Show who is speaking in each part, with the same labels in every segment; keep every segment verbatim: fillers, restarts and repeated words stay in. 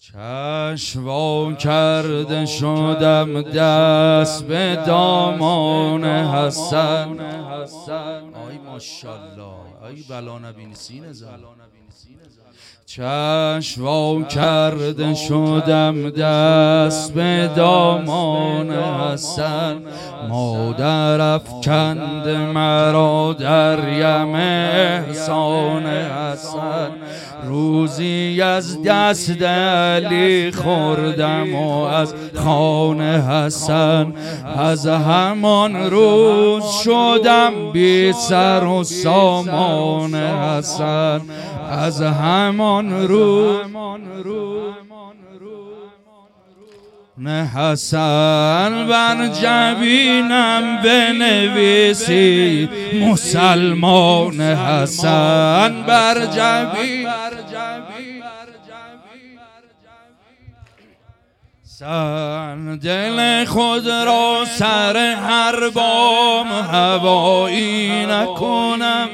Speaker 1: چشم وا کرده شدم دست به دامان حسن. آی ماشالله، آی بلا نبین سینه زن. چشم وا کرده شدم دست به دامان حسن. مادر افکند مرا در یم احسان حسن. روزی از دست علی خوردم و از خوان حسن. از همان روز شدم بی سر و سامان حسن. از همان روز نه حسن بر جبینم بنویسی مسلمان حسن. بر جبین سن دل خود را سر هر بام هوایی نکنم.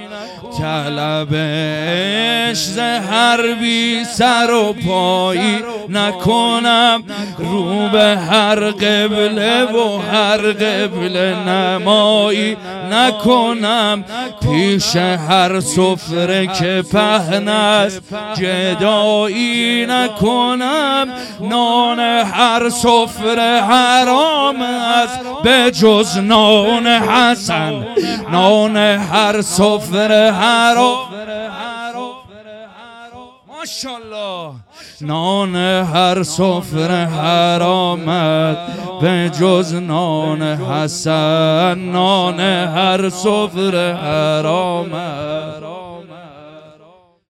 Speaker 1: طلبش زهر بی سر و پایی نکنم. رو به هر قبله و هر قبله نمایی نکنم. پیش هر سفره که پهن است جدایی نکنم. نان هر سفره حرام است به جز نان حسن. نان هر سفره حرام ماشالله. نان هر سفره حرام است به جز نان حسن. نان هر سفره حرام است.